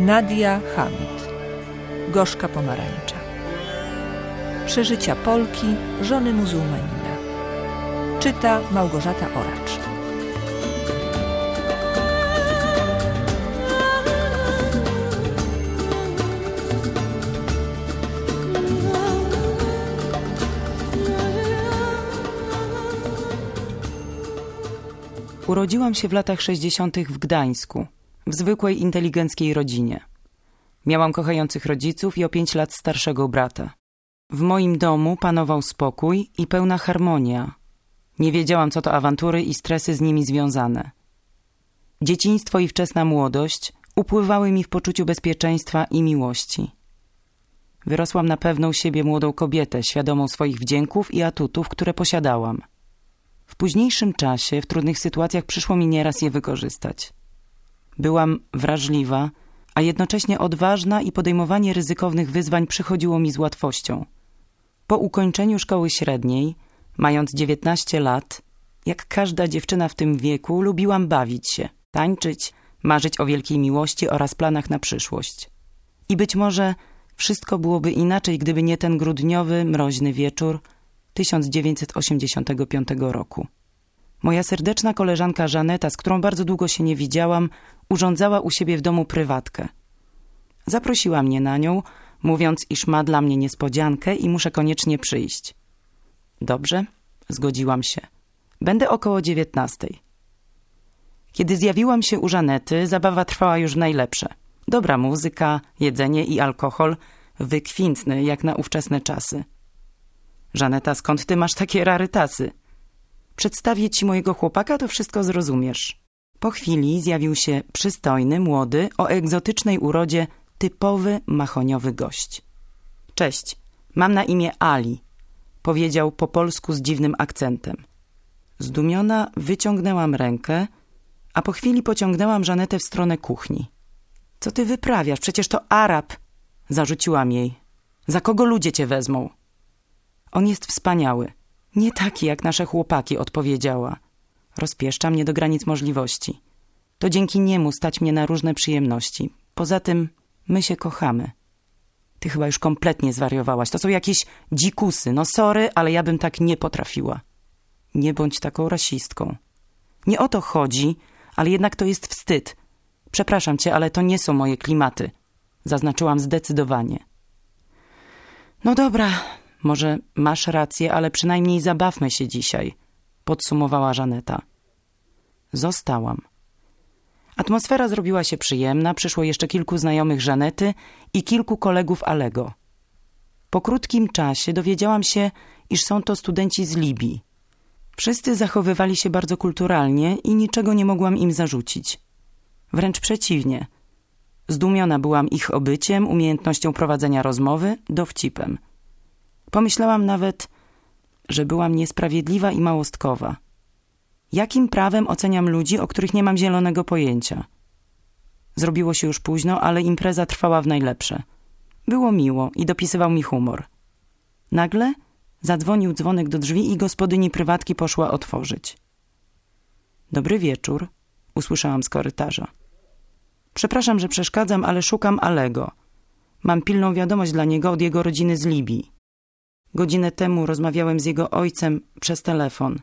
Nadia Hamid. Gorzka pomarańcza. Przeżycia Polki, żony muzułmanina. Czyta Małgorzata Oracz. Urodziłam się w latach 60. w Gdańsku, w zwykłej, inteligenckiej rodzinie. Miałam kochających rodziców i o 5 lat starszego brata. W moim domu panował spokój i pełna harmonia. Nie wiedziałam, co to awantury i stresy z nimi związane. Dzieciństwo i wczesna młodość upływały mi w poczuciu bezpieczeństwa i miłości. Wyrosłam na pewną siebie młodą kobietę, świadomą swoich wdzięków i atutów, które posiadałam. W późniejszym czasie, w trudnych sytuacjach przyszło mi nieraz je wykorzystać. Byłam wrażliwa, a jednocześnie odważna i podejmowanie ryzykownych wyzwań przychodziło mi z łatwością. Po ukończeniu szkoły średniej, mając 19 lat, jak każda dziewczyna w tym wieku, lubiłam bawić się, tańczyć, marzyć o wielkiej miłości oraz planach na przyszłość. I być może wszystko byłoby inaczej, gdyby nie ten grudniowy, mroźny wieczór 1985 roku. Moja serdeczna koleżanka Żaneta, z którą bardzo długo się nie widziałam, urządzała u siebie w domu prywatkę. Zaprosiła mnie na nią, mówiąc, iż ma dla mnie niespodziankę i muszę koniecznie przyjść. Dobrze, zgodziłam się. Będę około 19. Kiedy zjawiłam się u Żanety, zabawa trwała już w najlepsze. Dobra muzyka, jedzenie i alkohol, wykwintny jak na ówczesne czasy. Żaneta, skąd ty masz takie rarytasy? Przedstawię ci mojego chłopaka, to wszystko zrozumiesz. Po chwili zjawił się przystojny, młody, o egzotycznej urodzie, typowy mahoniowy gość. Cześć, mam na imię Ali, powiedział po polsku z dziwnym akcentem. Zdumiona wyciągnęłam rękę, a po chwili pociągnęłam Żanetę w stronę kuchni. Co ty wyprawiasz? Przecież to Arab, zarzuciłam jej. Za kogo ludzie cię wezmą? On jest wspaniały. Nie taki jak nasze chłopaki, odpowiedziała. Rozpieszcza mnie do granic możliwości. To dzięki niemu stać mnie na różne przyjemności. Poza tym my się kochamy. Ty chyba już kompletnie zwariowałaś. To są jakieś dzikusy. No sorry, ale ja bym tak nie potrafiła. Nie bądź taką rasistką. Nie o to chodzi, ale jednak to jest wstyd. Przepraszam cię, ale to nie są moje klimaty. Zaznaczyłam zdecydowanie. No dobra, może masz rację, ale przynajmniej zabawmy się dzisiaj, podsumowała Żaneta. Zostałam. Atmosfera zrobiła się przyjemna, przyszło jeszcze kilku znajomych Żanety i kilku kolegów Alego. Po krótkim czasie dowiedziałam się, iż są to studenci z Libii. Wszyscy zachowywali się bardzo kulturalnie i niczego nie mogłam im zarzucić. Wręcz przeciwnie. Zdumiona byłam ich obyciem, umiejętnością prowadzenia rozmowy, dowcipem. Pomyślałam nawet, że byłam niesprawiedliwa i małostkowa. Jakim prawem oceniam ludzi, o których nie mam zielonego pojęcia? Zrobiło się już późno, ale impreza trwała w najlepsze. Było miło i dopisywał mi humor. Nagle zadzwonił dzwonek do drzwi i gospodyni prywatki poszła otworzyć. Dobry wieczór, usłyszałam z korytarza. Przepraszam, że przeszkadzam, ale szukam Alego. Mam pilną wiadomość dla niego od jego rodziny z Libii. Godzinę temu rozmawiałem z jego ojcem przez telefon.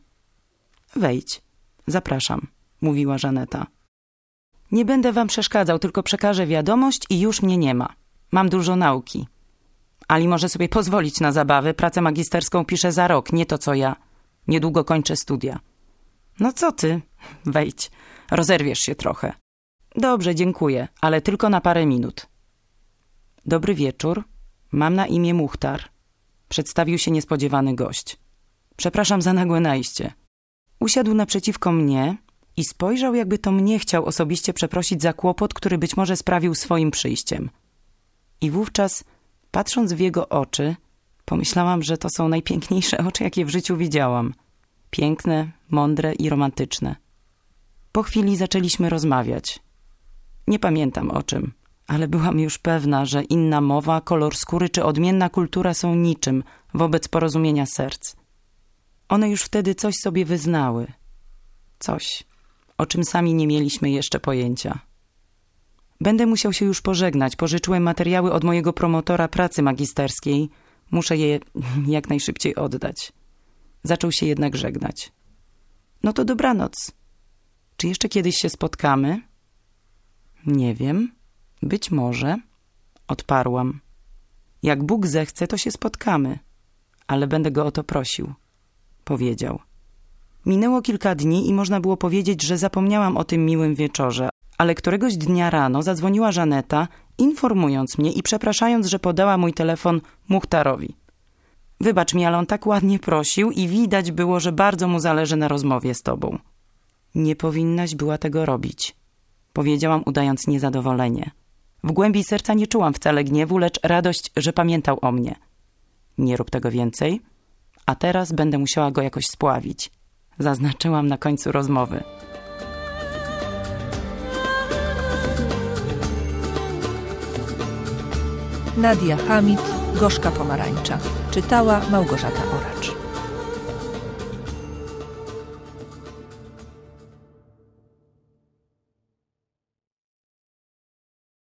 Wejdź, zapraszam, mówiła Żaneta. Nie będę wam przeszkadzał, tylko przekażę wiadomość i już mnie nie ma. Mam dużo nauki. Ali może sobie pozwolić na zabawę, pracę magisterską piszę za rok, nie to co ja. Niedługo kończę studia. No co ty? Wejdź, rozerwiesz się trochę. Dobrze, dziękuję, ale tylko na parę minut. Dobry wieczór, mam na imię Muchtar. Przedstawił się niespodziewany gość. Przepraszam za nagłe najście. Usiadł naprzeciwko mnie i spojrzał, jakby to mnie chciał osobiście przeprosić za kłopot, który być może sprawił swoim przyjściem. I wówczas, patrząc w jego oczy, pomyślałam, że to są najpiękniejsze oczy, jakie w życiu widziałam. Piękne, mądre i romantyczne. Po chwili zaczęliśmy rozmawiać. Nie pamiętam o czym, ale byłam już pewna, że inna mowa, kolor skóry czy odmienna kultura są niczym wobec porozumienia serc. One już wtedy coś sobie wyznały. Coś, o czym sami nie mieliśmy jeszcze pojęcia. Będę musiał się już pożegnać. Pożyczyłem materiały od mojego promotora pracy magisterskiej. Muszę je jak najszybciej oddać. Zaczął się jednak żegnać. No to dobranoc. Czy jeszcze kiedyś się spotkamy? Nie wiem. Być może. Odparłam. Jak Bóg zechce, to się spotkamy. Ale będę go o to prosił. Powiedział. Minęło kilka dni i można było powiedzieć, że zapomniałam o tym miłym wieczorze, ale któregoś dnia rano zadzwoniła Żaneta, informując mnie i przepraszając, że podała mój telefon Muchtarowi. Wybacz mi, ale on tak ładnie prosił i widać było, że bardzo mu zależy na rozmowie z tobą. Nie powinnaś była tego robić, powiedziałam, udając niezadowolenie. W głębi serca nie czułam wcale gniewu, lecz radość, że pamiętał o mnie. Nie rób tego więcej, a teraz będę musiała go jakoś spławić. Zaznaczyłam na końcu rozmowy. Nadia Hamid, Gorzka pomarańcza. Czytała Małgorzata Oracz.